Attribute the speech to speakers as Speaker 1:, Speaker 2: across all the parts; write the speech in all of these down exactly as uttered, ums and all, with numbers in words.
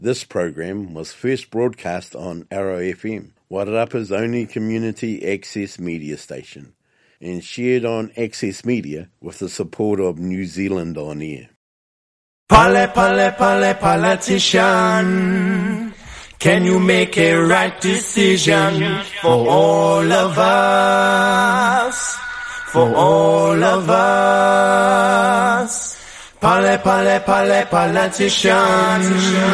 Speaker 1: This program was first broadcast on Arrow F M, Wairarapa's only community access media station, and shared on Access Media with the support of New Zealand On Air.
Speaker 2: Pale, pale, pale, politician, can you make a right decision for all of us? For all of us. Pale, pale, pale, politician,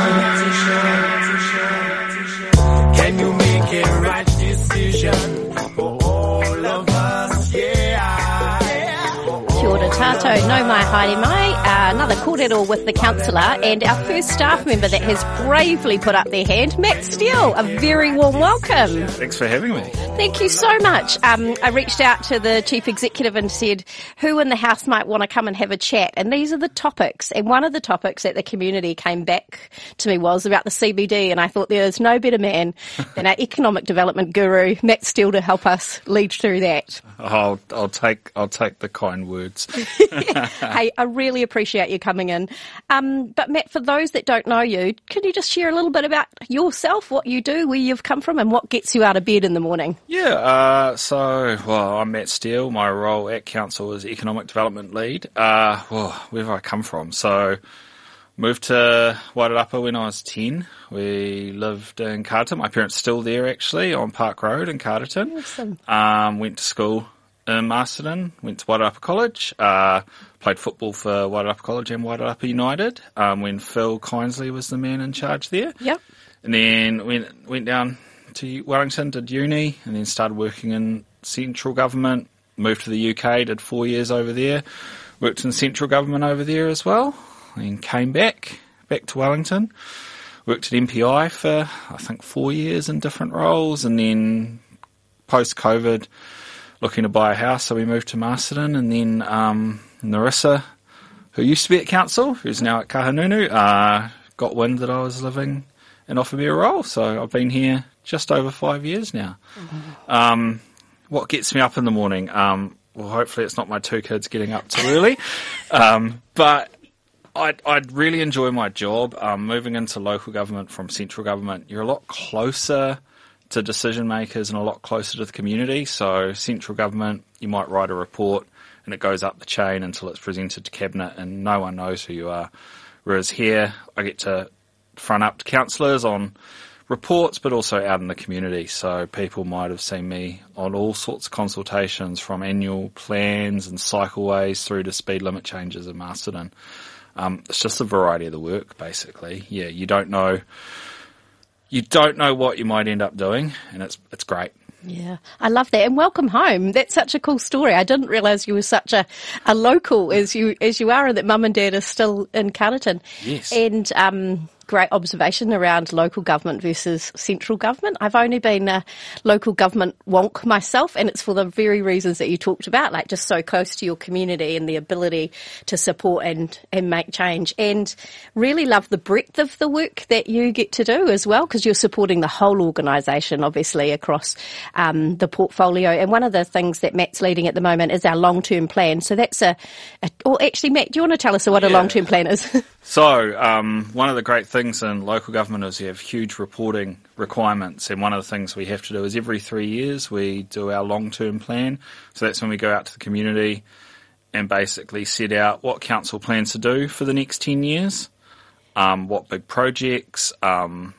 Speaker 2: can you make a right decision for all of us? Yeah.
Speaker 3: Kia ora tātou, no mai haere mai, uh, another kōrero with the councillor and our first staff member that has bravely put up their hand, Matt Steele. A very warm welcome.
Speaker 4: Thanks for having me.
Speaker 3: Thank you so much. Um, I reached out to the Chief Executive and said who in the House might want to come and have a chat, and these are the topics. And one of the topics that the community came back to me was about the C B D, and I thought there is no better man than our economic development guru, Matt Steele, to help us lead through that.
Speaker 4: I'll, I'll take I'll take the kind words.
Speaker 3: Hey, I really appreciate you coming in. Um, but Matt, for those that don't know you, can you just share a little bit about yourself, what you do, where you've come from, and what gets you out of bed in the morning?
Speaker 4: Yeah, uh, so, well, I'm Matt Steele. My role at Council is Economic Development Lead. Uh, well, where have I come from? So, moved to Wairarapa when I was ten. We lived in Carterton. My parents are still there, actually, on Park Road in Carterton.
Speaker 3: Awesome.
Speaker 4: Um, went to school in Masterton, went to Wairarapa College, uh, played football for Wairarapa College and Wairarapa United um, when Phil Kinsley was the man in charge there.
Speaker 3: Yep.
Speaker 4: And then went went down to Wellington, did uni, and then started working in central government, moved to the U K, did four years over there, worked in central government over there as well, and came back, back to Wellington, worked at M P I for, I think, four years in different roles, and then post-COVID, looking to buy a house, so we moved to Masterton, and then um, Narissa, who used to be at council, who's now at Kahungunu, uh, got wind that I was living and offered me a role, so I've been here just over five years now. Mm-hmm. Um, what gets me up in the morning? Um, well, hopefully it's not my two kids getting up too early, um, but I I really enjoy my job. Um, moving into local government from central government, you're a lot closer to decision makers and a lot closer to the community. So central government, you might write a report and it goes up the chain until it's presented to cabinet and no one knows who you are. Whereas here, I get to front up to councillors on reports, but also out in the community. So people might have seen me on all sorts of consultations, from annual plans and cycleways through to speed limit changes in Masterton. Um, it's just a variety of the work, basically. Yeah, you don't know, you don't know what you might end up doing, and it's it's great.
Speaker 3: Yeah, I love that, and welcome home. That's such a cool story. I didn't realise you were such a, a local as you as you are, and that mum and dad are still in Carterton.
Speaker 4: Yes.
Speaker 3: And um, great observation around local government versus central government. I've only been a local government wonk myself, and it's for the very reasons that you talked about, like just so close to your community and the ability to support and, and make change. And really love the breadth of the work that you get to do as well, because you're supporting the whole organisation, obviously, across um, the portfolio. And one of the things that Matt's leading at the moment is our long-term plan. So that's a, a or actually, Matt, do you want to tell us what yeah. a long-term plan is?
Speaker 4: So um, one of the great things in local government is you have huge reporting requirements, and one of the things we have to do is every three years we do our long-term plan. So that's when we go out to the community and basically set out what council plans to do for the next ten years, um, what big projects, um,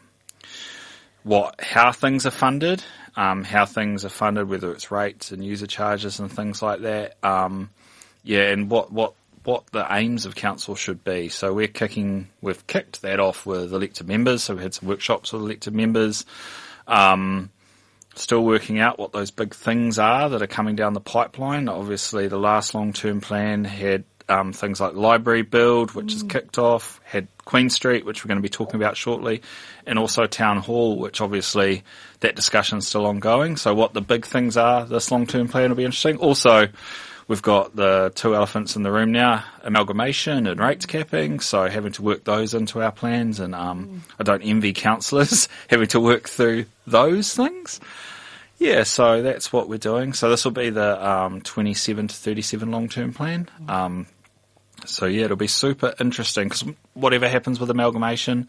Speaker 4: what how things are funded, um, how things are funded, whether it's rates and user charges and things like that. Um, yeah, and what what. what the aims of council should be. So we're kicking, we've kicked that off with elected members. So we had some workshops with elected members. Um, still working out what those big things are that are coming down the pipeline. Obviously, the last long-term plan had um, things like library build, which mm. is kicked off, had Queen Street, which we're going to be talking about shortly, and also Town Hall, which obviously that discussion's still ongoing. So what the big things are, this long-term plan will be interesting. Also, we've got the two elephants in the room now, amalgamation and rates capping, so having to work those into our plans, and um, I don't envy councillors having to work through those things. Yeah, so that's what we're doing. So this will be the um, twenty-seven to thirty-seven long-term plan. Um, so yeah, it'll be super interesting, because whatever happens with amalgamation,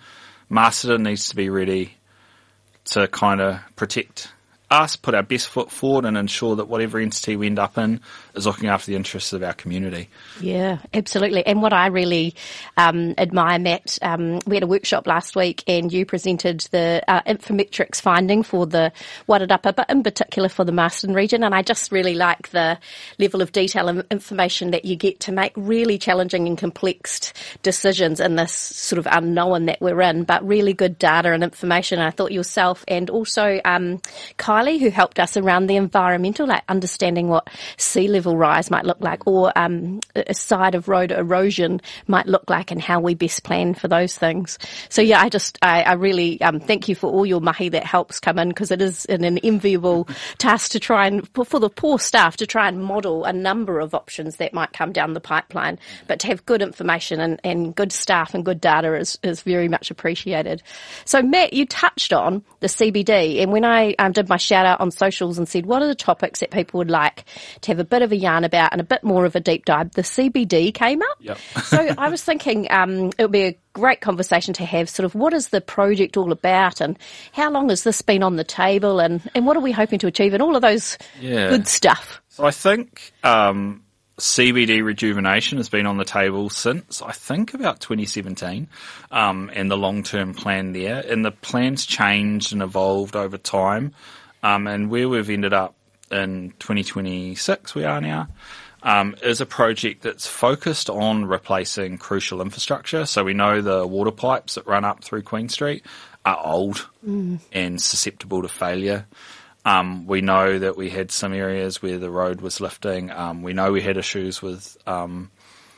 Speaker 4: Masterton needs to be ready to kind of protect us, put our best foot forward and ensure that whatever entity we end up in is looking after the interests of our community.
Speaker 3: Yeah, absolutely. And what I really um, admire, Matt, um, we had a workshop last week and you presented the uh, Infometrics finding for the Wairarapa, but in particular for the Marston region. And I just really like the level of detail and information that you get to make really challenging and complex decisions in this sort of unknown that we're in, but really good data and information. I thought yourself and also um, Kylie, who helped us around the environmental, like understanding what sea level rise might look like, or um, a side of road erosion might look like, and how we best plan for those things. So yeah, I just, I, I really um, thank you for all your mahi that helps come in, because it is an, an enviable task to try and, for the poor staff, to try and model a number of options that might come down the pipeline. But to have good information and, and good staff and good data is, is very much appreciated. So Matt, you touched on the C B D, and when I um, did my shout out on socials and said, what are the topics that people would like to have a bit of a yarn about and a bit more of a deep dive, the C B D came up.
Speaker 4: Yep.
Speaker 3: So I was thinking um, it would be a great conversation to have, sort of what is the project all about, and how long has this been on the table, and, and what are we hoping to achieve, and all of those
Speaker 4: yeah.
Speaker 3: good stuff.
Speaker 4: So I think um, C B D rejuvenation has been on the table since, I think, about twenty seventeen, um, and the long-term plan there. And the plan's changed and evolved over time. Um, and where we've ended up in twenty twenty-six, we are now, um, is a project that's focused on replacing crucial infrastructure. So we know the water pipes that run up through Queen Street are old mm. and susceptible to failure. Um, we know that we had some areas where the road was lifting. Um, we know we had issues with um,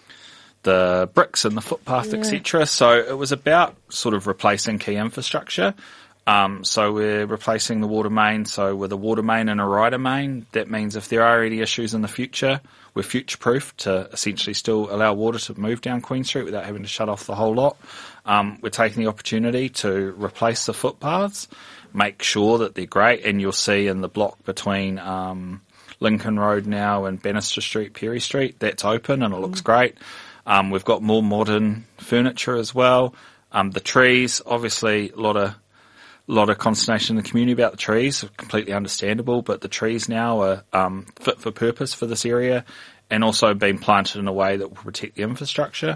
Speaker 4: the bricks and the footpath, yeah. et cetera. So it was about sort of replacing key infrastructure. Um, so we're replacing the water main. So with a water main and a rider main, that means if there are any issues in the future, we're future-proof to essentially still allow water to move down Queen Street without having to shut off the whole lot. Um, we're taking the opportunity to replace the footpaths, make sure that they're great, and you'll see in the block between um, Lincoln Road now and Bannister Street, Perry Street, that's open and it looks mm. great. Um, we've got more modern furniture as well. Um, the trees, obviously, a lot of A lot of consternation in the community about the trees, completely understandable, but the trees now are um, fit for purpose for this area and also being planted in a way that will protect the infrastructure.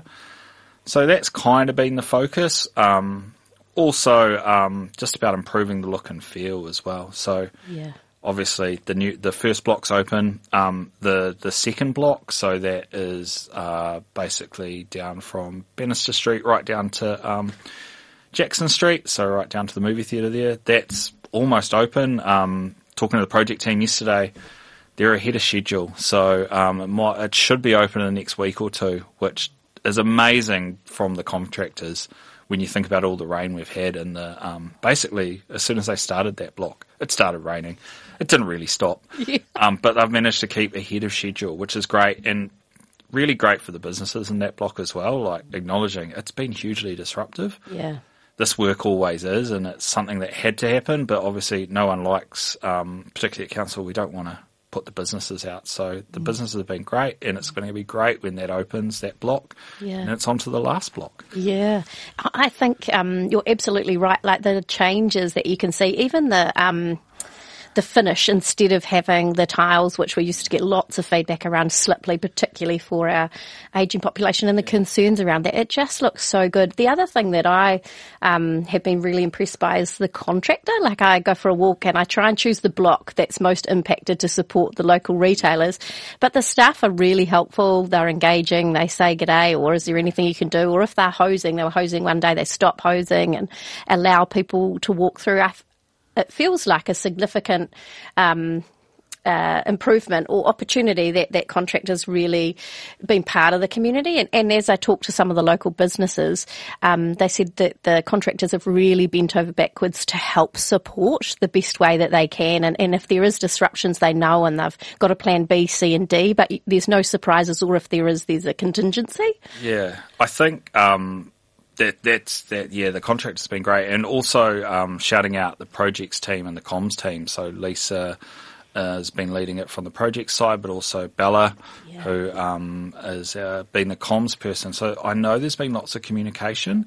Speaker 4: So that's kind of been the focus. Um, also, um, just about improving the look and feel as well. So yeah. obviously the new the first block's open. Um, the, the second block, so that is uh, basically down from Bannister Street right down to Um, Jackson Street, so right down to the movie theatre there. That's almost open. Um, talking to the project team yesterday, they're ahead of schedule. So um, it, might, it should be open in the next week or two, which is amazing from the contractors when you think about all the rain we've had. And the um, basically, as soon as they started that block, it started raining. It didn't really stop. Yeah. Um, but they've managed to keep ahead of schedule, which is great. And really great for the businesses in that block as well, like acknowledging it's been hugely disruptive.
Speaker 3: Yeah.
Speaker 4: This work always is, and it's something that had to happen, but obviously no one likes, um, particularly at council, we don't want to put the businesses out. So the mm. businesses have been great, and it's going to be great when that opens, that block, yeah. and it's on to the last block.
Speaker 3: Yeah. I think um, you're absolutely right. Like the changes that you can see, even the... Um, the finish, instead of having the tiles, which we used to get lots of feedback around slippery, particularly for our ageing population, and the concerns around that. It just looks so good. The other thing that I um, have been really impressed by is the contractor. Like I go for a walk and I try and choose the block that's most impacted to support the local retailers. But the staff are really helpful. They're engaging. They say g'day, or is there anything you can do? Or if they're hosing, they were hosing one day, they stop hosing and allow people to walk through. I It feels like a significant um, uh, improvement or opportunity that, that contractors really been part of the community. And, and as I talked to some of the local businesses, um, they said that the contractors have really bent over backwards to help support the best way that they can. And, and if there is disruptions, they know, and they've got a plan B, C and D, but there's no surprises, or if there is, there's a contingency.
Speaker 4: Yeah, I think... Um That that's that yeah. The contractor's been great, and also um, shouting out the projects team and the comms team. So Lisa uh, has been leading it from the project side, but also Bella, yeah. who um, has uh, been the comms person. So I know there's been lots of communication.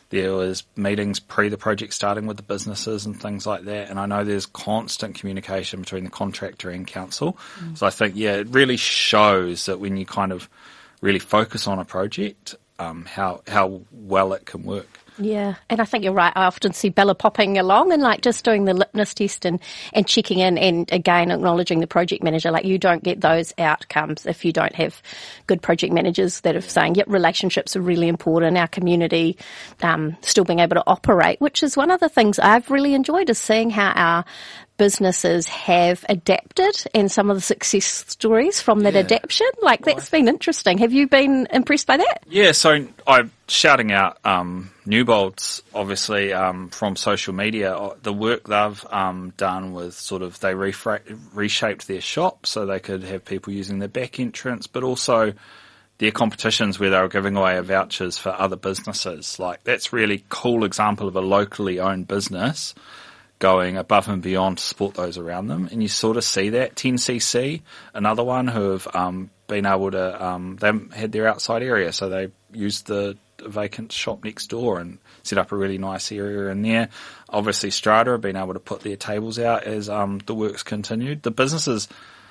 Speaker 4: There was meetings pre the project starting with the businesses and things like that. And I know there's constant communication between the contractor and council. Mm. So I think, yeah, it really shows that when you kind of really focus on a project, um, how how well it can work.
Speaker 3: Yeah, and I think you're right. I often see Bella popping along and like just doing the litmus test and, and checking in, and again acknowledging the project manager. Like, you don't get those outcomes if you don't have good project managers that are saying, yep, relationships are really important. Our community um, still being able to operate, which is one of the things I've really enjoyed, is seeing how our businesses have adapted and some of the success stories from that
Speaker 4: yeah.
Speaker 3: adaptation. Like, that's been interesting. Have you been impressed by that?
Speaker 4: Yeah, so I'm shouting out um, Newbolts, obviously, um, from social media. The work they've um, done with sort of, they refra- reshaped their shop so they could have people using their back entrance, but also their competitions where they were giving away vouchers for other businesses. Like, that's really cool example of a locally owned business going above and beyond to support those around them. And you sort of see that. ten C C, another one, who have um, been able to, um, they had their outside area, so they used the vacant shop next door and set up a really nice area in there. Obviously, Strata have been able to put their tables out as um, the work's continued. The businesses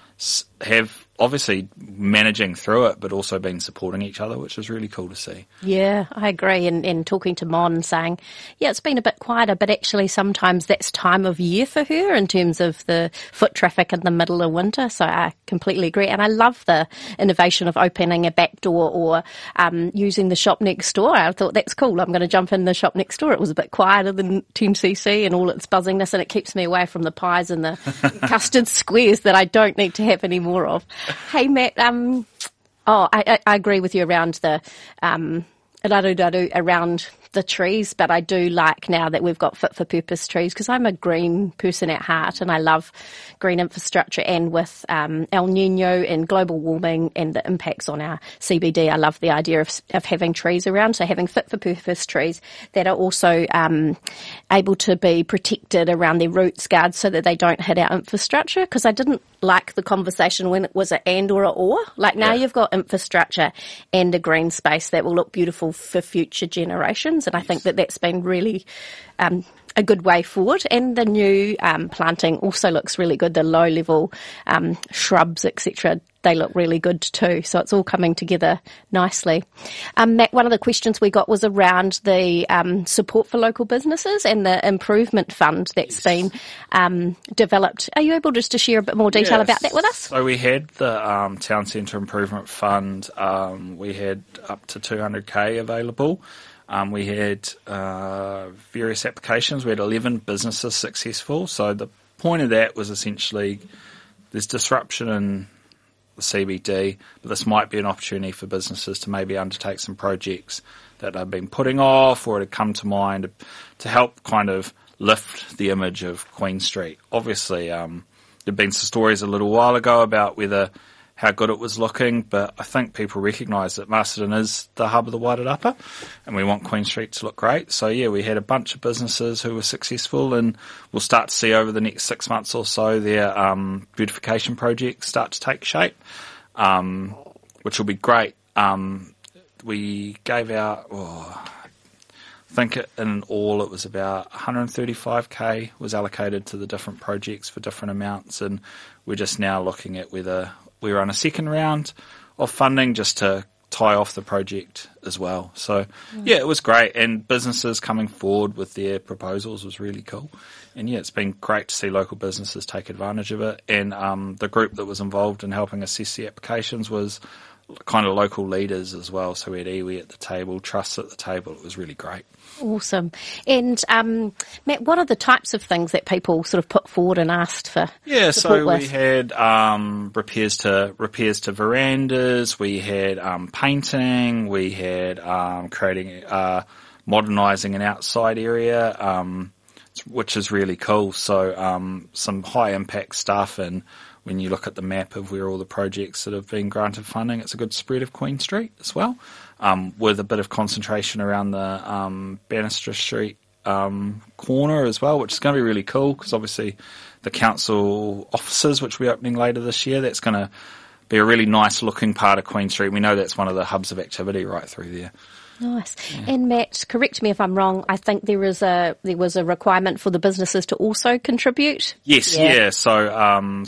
Speaker 4: have obviously managing through it, but also been supporting each other, which is really cool to see.
Speaker 3: Yeah, I agree. And, and talking to Mon and saying, yeah, it's been a bit quieter, but actually sometimes that's time of year for her in terms of the foot traffic in the middle of winter. So I completely agree. And I love the innovation of opening a back door or um, using the shop next door. I thought, that's cool. I'm going to jump in the shop next door. It was a bit quieter than ten C C and all its buzzingness, and it keeps me away from the pies and the custard squares that I don't need to have any more of. Hey, Matt, um, oh, I, I agree with you around the um, raru-raru around the trees, but I do like now that we've got fit for purpose trees, because I'm a green person at heart and I love green infrastructure, and with um, El Nino and global warming and the impacts on our C B D, I love the idea of, of having trees around, so having fit for purpose trees that are also um, able to be protected around their roots guards so that they don't hit our infrastructure, because I didn't like the conversation when it was an and or a or. Like, now yeah. you've got infrastructure and a green space that will look beautiful for future generations. And I think that that's been really um, a good way forward. And the new um, planting also looks really good. The low-level um, shrubs, et cetera, they look really good too. So it's all coming together nicely. Um, Matt, one of the questions we got was around the um, support for local businesses and the improvement fund that's yes. been um, developed. Are you able just to share a bit more detail yes. about that with us?
Speaker 4: So we had the um, Town Centre Improvement Fund. Um, we had up to two hundred K available. Um, we had uh, various applications. We had eleven businesses successful. So the point of that was essentially there's disruption in the C B D, but this might be an opportunity for businesses to maybe undertake some projects that they've been putting off or to come to mind to help kind of lift the image of Queen Street. Obviously, um, there have been some stories a little while ago about whether how good it was looking, but I think people recognise that Masterton is the hub of the Wairarapa, and we want Queen Street to look great. So yeah, we had a bunch of businesses who were successful, and we'll start to see over the next six months or so their um, beautification projects start to take shape, um, which will be great. Um, we gave out, oh, I think in all it was about one hundred thirty-five K was allocated to the different projects for different amounts, and we're just now looking at whether we run a second round of funding just to tie off the project as well. So, yeah, it was great. And businesses coming forward with their proposals was really cool. And, yeah, it's been great to see local businesses take advantage of it. And um, the group that was involved in helping assess the applications was kind of local leaders as well. So we had iwi at the table, trusts at the table. It was really great.
Speaker 3: Awesome. And, um, Matt, what are the types of things that people sort of put forward and asked for
Speaker 4: Yeah,
Speaker 3: support
Speaker 4: so
Speaker 3: with?
Speaker 4: we had um, repairs to repairs to verandas, we had um, painting, we had um, creating, uh, modernising an outside area, um, which is really cool. So um, some high-impact stuff, and when you look at the map of where all the projects that have been granted funding, it's a good spread of Queen Street as well. Um, with a bit of concentration around the um, Bannister Street um, corner as well, which is going to be really cool because obviously the council offices, which we're opening later this year, that's going to be a really nice looking part of Queen Street. We know that's one of the hubs of activity right through there.
Speaker 3: Nice. Yeah. And Matt, correct me if I'm wrong, I think there is a there was a requirement for the businesses to also contribute?
Speaker 4: Yes, yeah. yeah. So um,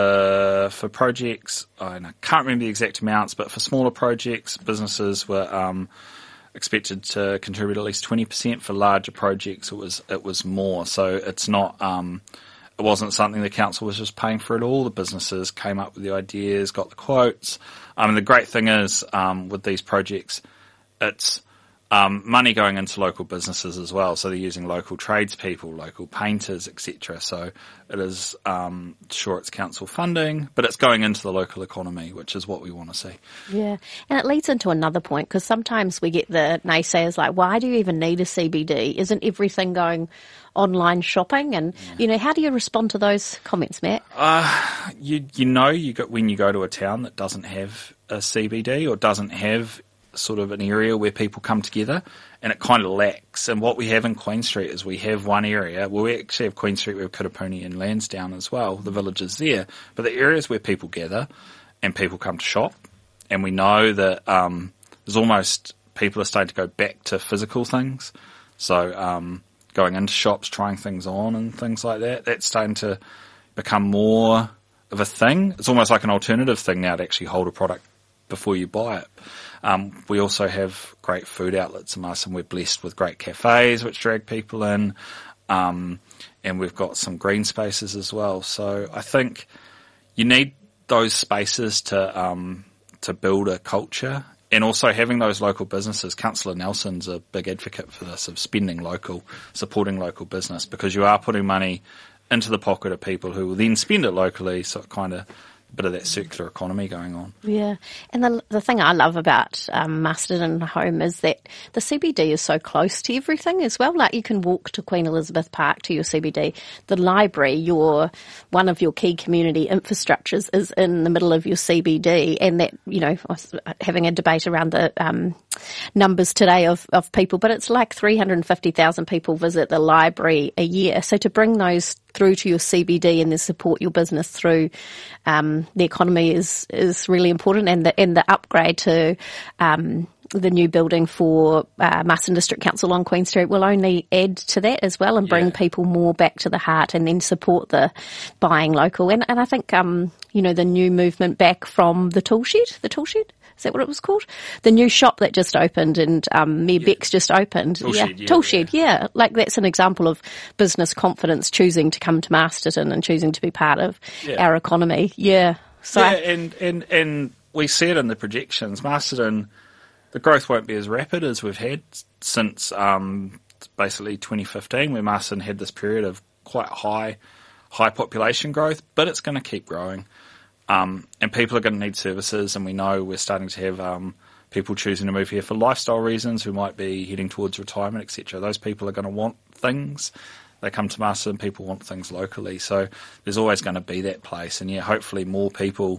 Speaker 4: for for projects, I can't remember the exact amounts, but for smaller projects, businesses were um, expected to contribute at least twenty percent. For larger projects, it was it was more. So it's not... Um, It wasn't something the council was just paying for it all. The businesses came up with the ideas, got the quotes. I mean, the great thing is um, with these projects, it's um, money going into local businesses as well. So they're using local tradespeople, local painters, et cetera. So it is, um, sure, it's council funding, but it's going into the local economy, which is what we want to see.
Speaker 3: Yeah, and it leads into another point, because sometimes we get the naysayers like, why do you even need a C B D? Isn't everything going online shopping? And, yeah. you know, how do you respond to those comments, Matt?
Speaker 4: Uh, you you know, you got, when you go to a town that doesn't have a C B D or doesn't have sort of an area where people come together, and it kind of lacks. And what we have in Queen Street is we have one area, well, we actually have Queen Street, we have Kirapuni and Lansdowne as well, the villages there, but the areas where people gather and people come to shop, and we know that um, there's almost, people are starting to go back to physical things, so um, going into shops, trying things on and things like that, that's starting to become more of a thing. It's almost like an alternative thing now to actually hold a product before you buy it. Um, we also have great food outlets in us, and we're blessed with great cafes which drag people in, um, and we've got some green spaces as well. So I think you need those spaces to um, to build a culture, and also having those local businesses. Councillor Nelson's a big advocate for this, of spending local, supporting local business, because you are putting money into the pocket of people who will then spend it locally, so it kind of bit of that circular economy going on.
Speaker 3: Yeah, and the the thing I love about um, Masterton Home is that the C B D is so close to everything as well. Like, you can walk to Queen Elizabeth Park to your C B D. The library, your one of your key community infrastructures, is in the middle of your C B D, and that, you know, I was having a debate around the um, numbers today of, of people, but it's like three hundred fifty thousand people visit the library a year. So to bring those through to your C B D and then support your business through um, the economy is is really important, and the and the upgrade to um, the new building for uh, Masterton District Council on Queen Street will only add to that as well, and bring yeah. people more back to the heart, and then support the buying local. And and I think um, you know, the new movement back from the tool shed, the tool shed. Is that what it was called? The new shop that just opened, and um, Mayor yeah. Beck's just opened.
Speaker 4: Tool
Speaker 3: yeah.
Speaker 4: Shed, yeah.
Speaker 3: Tool Shed, yeah. Like, that's an example of business confidence, choosing to come to Masterton and choosing to be part of yeah. our economy. Yeah. So
Speaker 4: yeah,
Speaker 3: I,
Speaker 4: and, and, and we see it in the projections. Masterton, the growth won't be as rapid as we've had since um, basically twenty fifteen, where Masterton had this period of quite high, high population growth, but it's going to keep growing. Um, and people are going to need services, and we know we're starting to have um, people choosing to move here for lifestyle reasons, who might be heading towards retirement, et cetera. Those people are going to want things. They come to Masterton, people want things locally. So there's always going to be that place. And, yeah, hopefully more people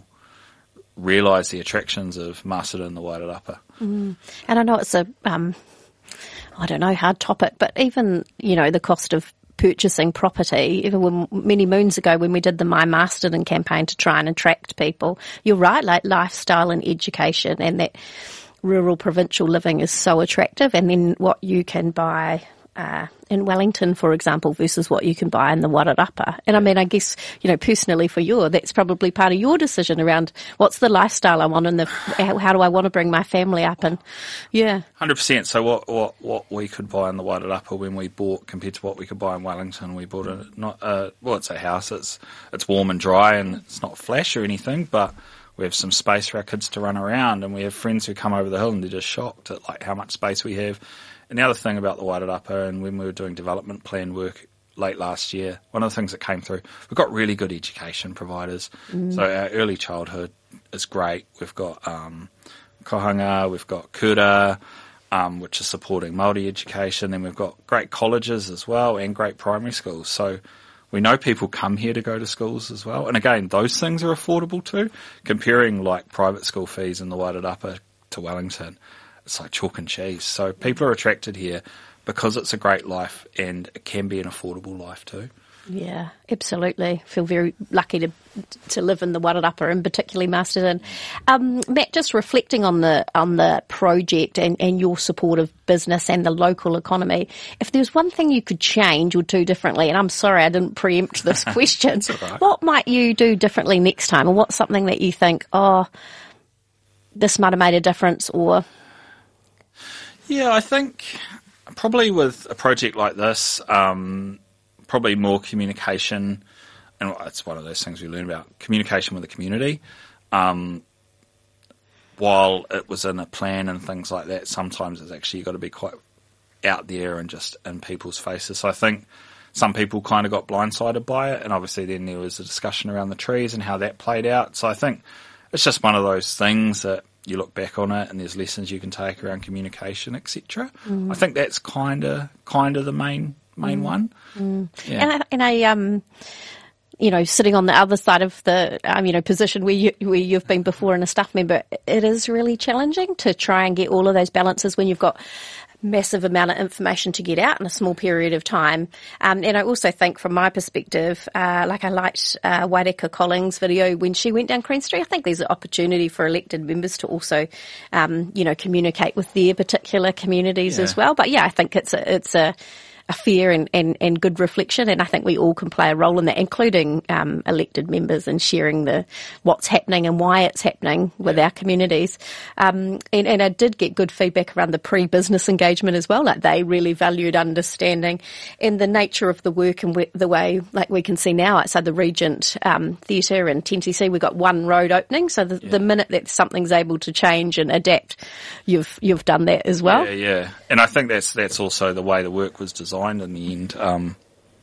Speaker 4: realise the attractions of Masterton and the Wairarapa.
Speaker 3: Mm. And I know it's a, um, I don't know, hard topic, but even, you know, the cost of purchasing property, even when, many moons ago when we did the My Masterton campaign to try and attract people, you're right, like lifestyle and education, and that rural provincial living is so attractive, and then what you can buy uh, in Wellington, for example, versus what you can buy in the Wairarapa. And I mean, I guess, you know, personally for you, that's probably part of your decision around what's the lifestyle I want, and the how, how do I want to bring my family up, and yeah.
Speaker 4: one hundred percent. So what, what, what we could buy in the Wairarapa when we bought, compared to what we could buy in Wellington, we bought a, not a, well, it's a house, it's, it's warm and dry, and it's not flash or anything, but we have some space for our kids to run around, and we have friends who come over the hill and they're just shocked at like how much space we have. And the other thing about the Wairarapa, and when we were doing development plan work late last year, one of the things that came through, we've got really good education providers. Mm. So our early childhood is great. We've got um, Kohanga, we've got Kura, um, which is supporting Māori education, and we've got great colleges as well, and great primary schools. So we know people come here to go to schools as well. And again, those things are affordable too. Comparing like private school fees in the Wairarapa to Wellington, it's like chalk and cheese. So people are attracted here because it's a great life, and it can be an affordable life too.
Speaker 3: Yeah, absolutely. Feel very lucky to to live in the Wairarapa and particularly Masterton. Um, Matt, just reflecting on the on the project and, and your support of business and the local economy, if there's one thing you could change or do differently, and I'm sorry I didn't preempt this question,
Speaker 4: right.
Speaker 3: What might you do differently next time, or what's something that you think, oh, this might have made a difference, or...
Speaker 4: Yeah, I think probably with a project like this, um, probably more communication, and it's one of those things we learn about, communication with the community. Um, while it was in a plan and things like that, sometimes it's actually got to be quite out there and just in people's faces. So I think some people kind of got blindsided by it, and obviously then there was a discussion around the trees and how that played out. So I think it's just one of those things that you look back on it and there's lessons you can take around communication, et cetera. Mm. I think that's kind of kind of the main main mm. one.
Speaker 3: Mm. Yeah. And, I, and I, um, you know, sitting on the other side of the, um, you know, position where you where you've been before and a staff member, it is really challenging to try and get all of those balances when you've got massive amount of information to get out in a small period of time. Um, and I also think from my perspective, uh, like I liked uh, Waireka Collins' video when she went down Queen Street. I think there's an opportunity for elected members to also, um, you know, communicate with their particular communities
Speaker 4: yeah.
Speaker 3: as well. But yeah, I think it's a, it's a, a fair and, and, and good reflection, and I think we all can play a role in that, including um, elected members, and sharing the what's happening and why it's happening with yeah. our communities. Um, and, and I did get good feedback around the pre-business engagement as well. Like they really valued understanding and the nature of the work, and we, the way, like we can see now outside the Regent um, Theatre and T N T C, we've got one road opening. So the, yeah. the minute that something's able to change and adapt, you've you've done that as well.
Speaker 4: Yeah, yeah. And I think that's that's also the way the work was designed. In the end, um,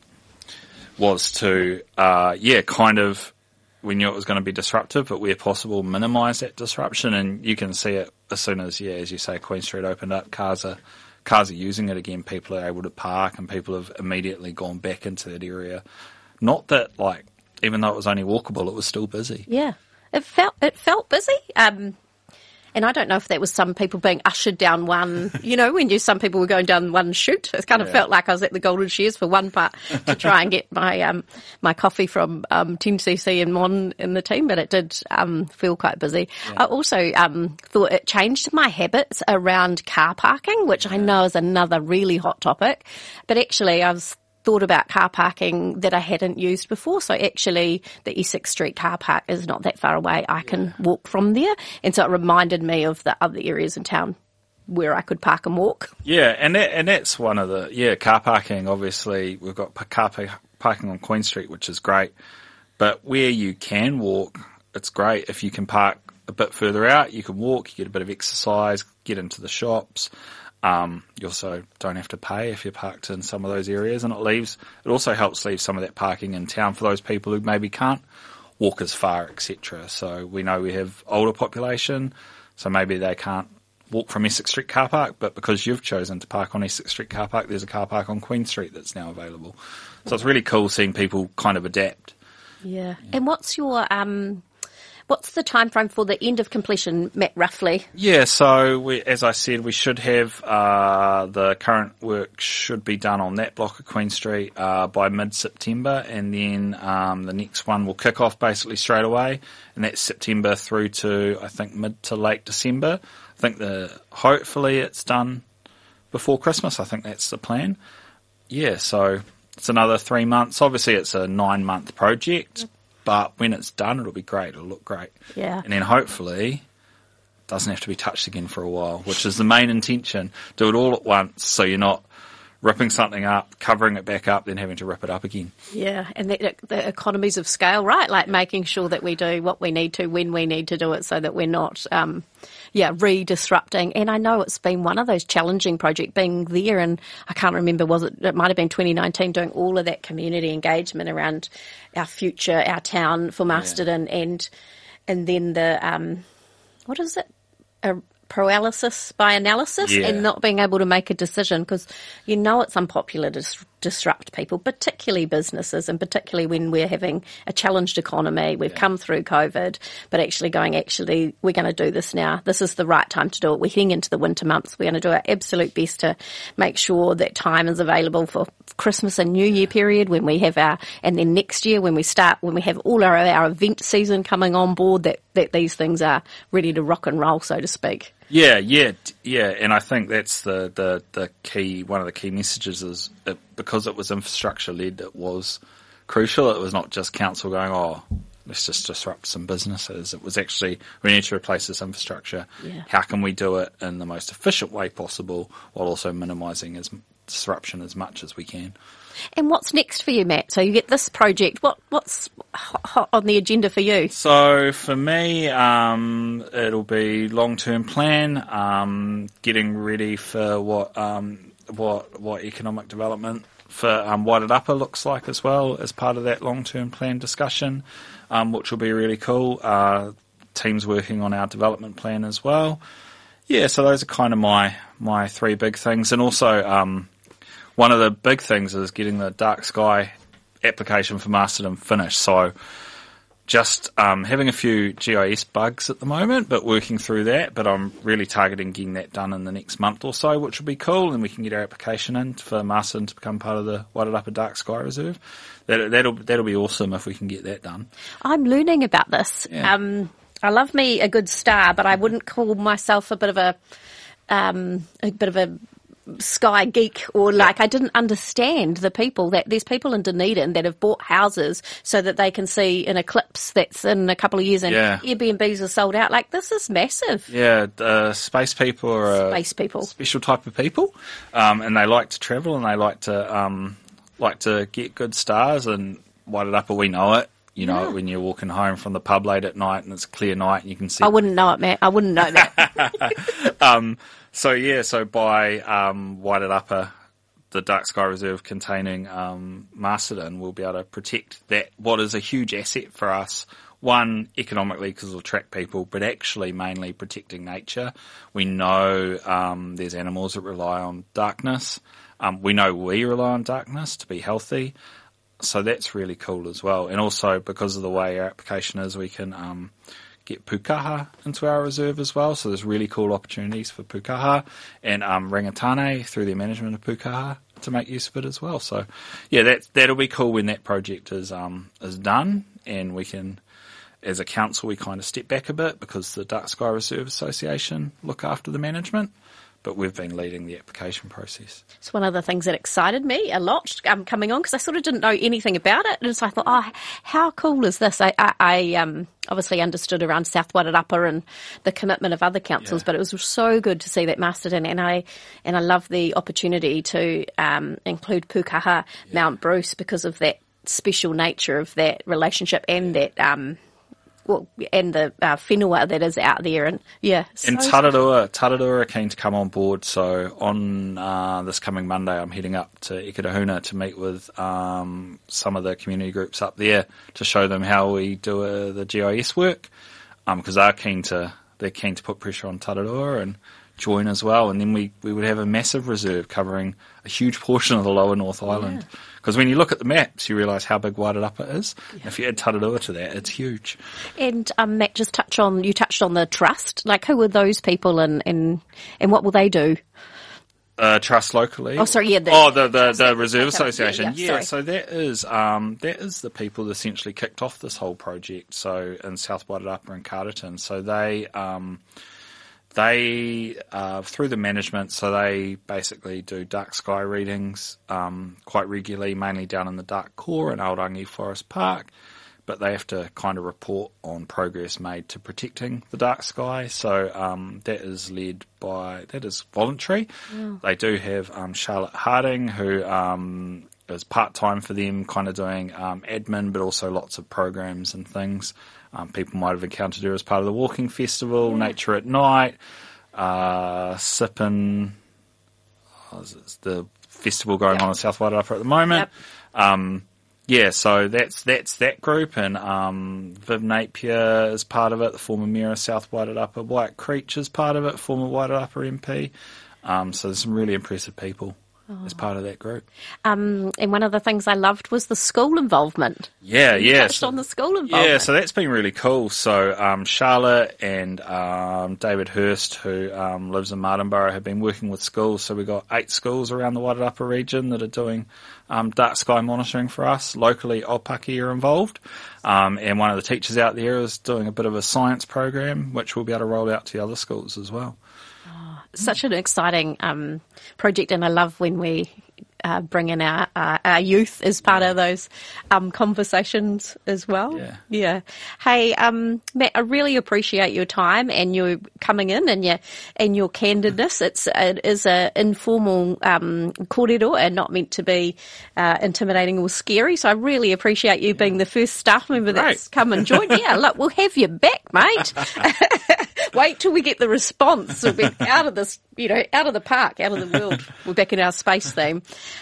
Speaker 4: was to, uh, yeah, kind of, we knew it was going to be disruptive, but where possible, minimise that disruption. And you can see it as soon as, yeah, as you say, Queen Street opened up, cars are, cars are using it again, people are able to park, and people have immediately gone back into that area. Not that, like, even though it was only walkable, it was still busy.
Speaker 3: Yeah, it felt, it felt busy. Um, And I don't know if that was some people being ushered down one, you know, when you, some people were going down one chute. It kind of yeah. felt like I was at the Golden Shears for one part to try and get my um, my coffee from um, T M C C and Mon in the team, but it did um, feel quite busy. Yeah. I also um, thought it changed my habits around car parking, which yeah. I know is another really hot topic. But actually I was thought about car parking that I hadn't used before. So actually the Essex Street car park is not that far away. I can yeah. walk from there. And so it reminded me of the other areas in town where I could park and walk.
Speaker 4: Yeah, and that, and that's one of the, yeah, car parking, obviously we've got car parking on Queen Street, which is great. But where you can walk, it's great. If you can park a bit further out, you can walk, you get a bit of exercise, get into the shops. Um, you also don't have to pay if you're parked in some of those areas, and it leaves, it also helps leave some of that parking in town for those people who maybe can't walk as far, et cetera. So we know we have older population, so maybe they can't walk from Essex Street car park, but because you've chosen to park on Essex Street car park, there's a car park on Queen Street that's now available. So it's really cool seeing people kind of adapt.
Speaker 3: Yeah. yeah. And what's your, um, What's the time frame for the end of completion, Matt, roughly?
Speaker 4: Yeah, so we, as I said, we should have uh, the current work should be done on that block of Queen Street uh, by mid-September, and then um, the next one will kick off basically straight away, and that's September through to, I think, mid to late December. I think the hopefully it's done before Christmas. I think that's the plan. Yeah, so it's another three months. Obviously, it's a nine-month project. But when it's done, it'll be great. It'll look great.
Speaker 3: Yeah.
Speaker 4: And then hopefully it doesn't have to be touched again for a while, which is the main intention. Do it all at once so you're not ripping something up, covering it back up, then having to rip it up again.
Speaker 3: Yeah, and the, the economies of scale, right? Like making sure that we do what we need to when we need to do it so that we're not, um, yeah, re-disrupting. And I know it's been one of those challenging projects being there, and I can't remember, was it, it might have been twenty nineteen, doing all of that community engagement around our future, our town for Masterton, yeah. and and then the, um, what is it? A, paralysis by analysis,
Speaker 4: yeah.
Speaker 3: and not being able to make a decision because you know it's unpopular to disrupt people, particularly businesses, and particularly when we're having a challenged economy. We've yeah. come through COVID, but actually going, actually, we're going to do this now. This is the right time to do it. We're heading into the winter months. We're going to do our absolute best to make sure that time is available for Christmas and New Year period when we have our, and then next year when we start, when we have all our, our event season coming on board, that, that these things are ready to rock and roll, so to speak.
Speaker 4: Yeah, yeah, yeah, and I think that's the, the, the key, one of the key messages is it, because it was infrastructure-led, it was crucial. It was not just council going, oh, let's just disrupt some businesses. It was actually, we need to replace this infrastructure.
Speaker 3: Yeah. How
Speaker 4: can we do it in the most efficient way possible while also minimising as disruption as much as we can?
Speaker 3: And what's next for you, Matt? So you get this project. What what's hot on the agenda for you?
Speaker 4: So for me, um, it'll be long-term plan, um, getting ready for what um, what what economic development for um, Wairarapa looks like as well as part of that long-term plan discussion, um, which will be really cool. Uh, teams working on our development plan as well. Yeah, so those are kind of my my three big things, and also. Um, One of the big things is getting the Dark Sky application for Masterton finished. So just um, having a few G I S bugs at the moment, but working through that. But I'm really targeting getting that done in the next month or so, which will be cool. And we can get our application in for Masterton to become part of the Wairarapa Dark Sky Reserve. That, that'll that'll be awesome if we can get that done.
Speaker 3: I'm learning about this.
Speaker 4: Yeah.
Speaker 3: Um, I love me a good star, but I wouldn't call myself a bit of a um, a bit of a sky geek, or like I didn't understand the people that there's people in Dunedin that have bought houses so that they can see an eclipse that's in a couple of years, and
Speaker 4: yeah.
Speaker 3: Airbnbs are sold out. Like, this is massive.
Speaker 4: Yeah, uh, space people are
Speaker 3: space people,
Speaker 4: a special type of people, um, and they like to travel and they like to um, like to get good stars. And Wairarapa, we know it. You know, yeah. when you're walking home from the pub late at night and it's a clear night and you can see...
Speaker 3: I wouldn't know it, Matt. I wouldn't know that.
Speaker 4: um, so, yeah, so by um, Wairarapa, the Dark Sky Reserve containing um, Masterton, we'll be able to protect that, what is a huge asset for us. One, economically, because it'll attract people, but actually mainly protecting nature. We know um, there's animals that rely on darkness. Um, we know we rely on darkness to be healthy. So that's really cool as well. And also, because of the way our application is, we can um, get pukaha into our reserve as well. So there's really cool opportunities for pukaha and um, rangatane through their management of pukaha to make use of it as well. So, yeah, that, that'll be cool when that project is um, is done, and we can, as a council, we kind of step back a bit because the Dark Sky Reserve Association look after the management. But we've been leading the application process.
Speaker 3: It's one of the things that excited me a lot um, coming on, because I sort of didn't know anything about it. And so I thought, oh, how cool is this? I, I, I um, obviously understood around South Wairarapa and the commitment of other councils, yeah. but it was so good to see that Masterton, and I and I love the opportunity to um, include Pukaha, yeah. Mount Bruce, because of that special nature of that relationship and that... Um, Well, and the uh, whenua that is out there, and yeah.
Speaker 4: And so Tararua, Tararua are keen to come on board. So on uh, this coming Monday, I'm heading up to Eketahuna to meet with um, some of the community groups up there to show them how we do uh, the G I S work, because um, they're keen to they're keen to put pressure on Tararua and join as well. And then we, we would have a massive reserve covering a huge portion of the lower North Island.
Speaker 3: Yeah.
Speaker 4: Because when you look at the maps, you realise how big Wairarapa is. Yeah. And if you add Tararua to that, it's huge.
Speaker 3: And um, Matt, just touch on you touched on the trust. Like, who are those people, and and, and what will they do?
Speaker 4: Uh, trust locally.
Speaker 3: Oh, sorry, yeah. The,
Speaker 4: oh, the the, the Reserve Association.
Speaker 3: Yeah, yeah,
Speaker 4: yeah so that is um that is the people that essentially kicked off this whole project. So in South Wairarapa and Carterton. So they um. They, uh, through the management, so they basically do dark sky readings um, quite regularly, mainly down in the dark core in Aorangi Forest Park, but they have to kind of report on progress made to protecting the dark sky. So um, that is led by, that is voluntary. Yeah. They do have um, Charlotte Harding, who um, is part-time for them, kind of doing um, admin, but also lots of programs and things. Um, people might have encountered her as part of the Walking Festival, yeah. Nature at Night, uh, Sippin', oh, it's the festival going yep. on in South Wairarapa at the moment. Yep. Um, yeah, so that's that's that group, and um, Viv Napier is part of it, the former Mayor of South Wairarapa. Wyatt Creech is part of it, former Wairarapa M P. Um, so there's some really impressive people oh. as part of that group.
Speaker 3: Um, and one of the things I loved was the school involvement.
Speaker 4: Yeah,
Speaker 3: you
Speaker 4: yeah.
Speaker 3: touched
Speaker 4: so,
Speaker 3: on the school involvement.
Speaker 4: Yeah, so that's been really cool. So um, Charlotte and um, David Hurst, who um, lives in Martinborough, have been working with schools. So we've got eight schools around the Wairarapa region that are doing um, dark sky monitoring for us. Locally, Aupaki are involved. Um, and one of the teachers out there is doing a bit of a science program, which we'll be able to roll out to the other schools as well.
Speaker 3: Such an exciting um, project, and I love when we uh, bring in our, uh, our youth as part of those um, conversations as well.
Speaker 4: Yeah.
Speaker 3: Yeah. Hey, um, Matt, I really appreciate your time and you coming in and your and your candidness. It's it is a informal um, kōrero and not meant to be uh, intimidating or scary. So I really appreciate you being the first staff member that's
Speaker 4: Great.
Speaker 3: come and joined. Yeah, look, we'll have you back, mate. Wait till we get the response. We'll be out of this, you know, out of the park, out of the world. We're back in our space theme.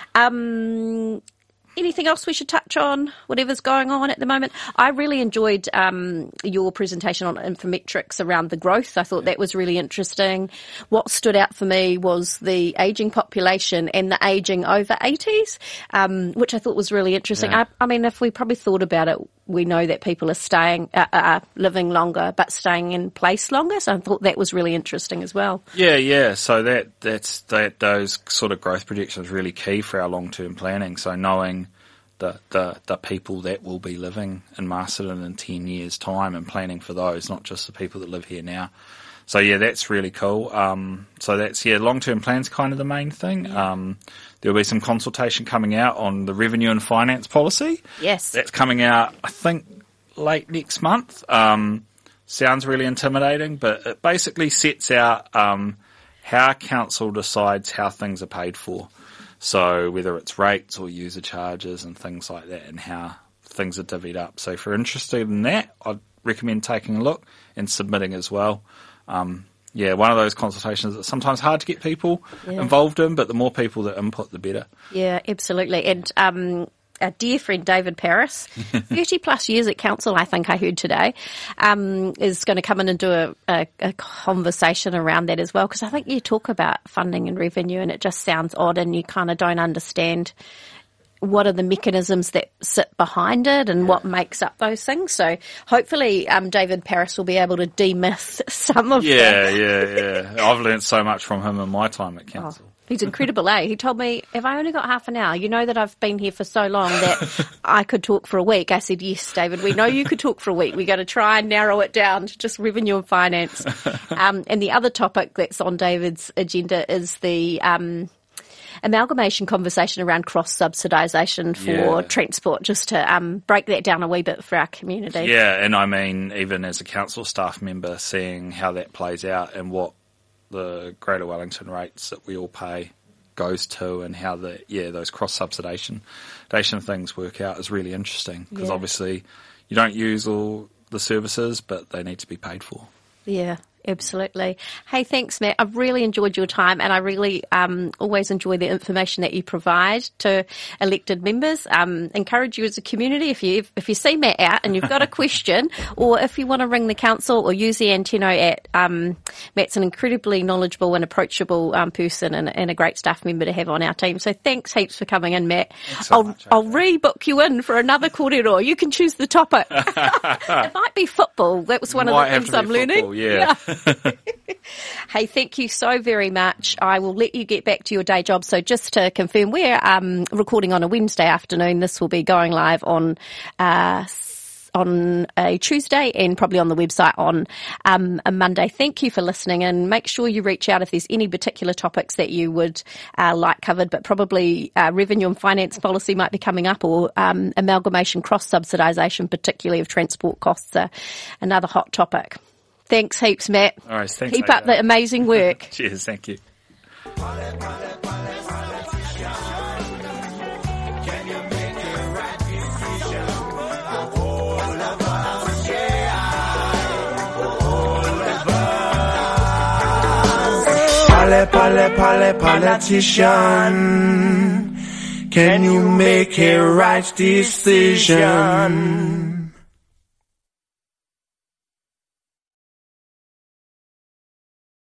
Speaker 3: Um, anything else we should touch on? Whatever's going on at the moment. I really enjoyed um, your presentation on infometrics around the growth. I thought that was really interesting. What stood out for me was the ageing population and the ageing over eighties, um, which I thought was really interesting.
Speaker 4: Yeah.
Speaker 3: I, I mean, if we probably thought about it, we know that people are staying, uh, uh, living longer, but staying in place longer. So I thought that was really interesting as well.
Speaker 4: Yeah, yeah. So that that's that those sort of growth projections are really key for our long term planning. So knowing the the the people that will be living in Masterton in ten years' time and planning for those, not just the people that live here now. So yeah, that's really cool. Um, so that's yeah, long term plan's kind of the main thing. Yeah. Um, There'll be some consultation coming out on the revenue and finance policy.
Speaker 3: Yes.
Speaker 4: That's coming out, I think, late next month. Um, sounds really intimidating, but it basically sets out um, how council decides how things are paid for. So whether it's rates or user charges and things like that and how things are divvied up. So if you're interested in that, I'd recommend taking a look and submitting as well. Um, Yeah, one of those consultations that's sometimes hard to get people yeah. involved in, but the more people that input, the better.
Speaker 3: Yeah, absolutely. And um, our dear friend David Paris, thirty plus years at council, I think I heard today, um, is going to come in and do a, a, a conversation around that as well, because I think you talk about funding and revenue and it just sounds odd and you kind of don't understand what are the mechanisms that sit behind it and what makes up those things. So hopefully um, David Paris will be able to demyth some of
Speaker 4: yeah,
Speaker 3: that.
Speaker 4: Yeah, yeah, yeah. I've learned so much from him in my time at council.
Speaker 3: Oh, he's incredible, eh? He told me, have I only got half an hour? You know that I've been here for so long that I could talk for a week. I said, yes, David, we know you could talk for a week. We're going to try and narrow it down to just revenue and finance. Um, and the other topic that's on David's agenda is the... Um, amalgamation conversation around cross-subsidisation for
Speaker 4: yeah.
Speaker 3: transport, just to um, break that down a wee bit for our community.
Speaker 4: Yeah, and I mean, even as a council staff member, seeing how that plays out and what the Greater Wellington rates that we all pay goes to and how the yeah those cross-subsidisation things work out is really interesting because
Speaker 3: yeah.
Speaker 4: obviously you don't use all the services, but they need to be paid for.
Speaker 3: Yeah. Absolutely. Hey, thanks, Matt. I've really enjoyed your time and I really um, always enjoy the information that you provide to elected members. Um, encourage you as a community, if you if you see Matt out and you've got a question or if you want to ring the council or use the antenna at, um, Matt's an incredibly knowledgeable and approachable um, person and, and a great staff member to have on our team. So thanks heaps for coming in, Matt.
Speaker 4: So
Speaker 3: I'll,
Speaker 4: much,
Speaker 3: I'll rebook you in for another kōrero. You can choose the topic. It might be football. That was one of the things I'm learning.
Speaker 4: Football, yeah.
Speaker 3: yeah. Hey, thank you so very much. I will let you get back to your day job. So just to confirm, we're um, recording on a Wednesday afternoon. This will be going live on uh, on a Tuesday and probably on the website on um, a Monday. Thank you for listening and make sure you reach out if there's any particular topics that you would uh, like covered, but probably uh, revenue and finance policy might be coming up or um, amalgamation cross-subsidisation, particularly of transport costs, are another hot topic. Thanks heaps, Matt.
Speaker 4: All right, thanks.
Speaker 3: Keep up the amazing work.
Speaker 4: Cheers, thank you.
Speaker 2: Pale, pale, pale, politician, can you make a right decision?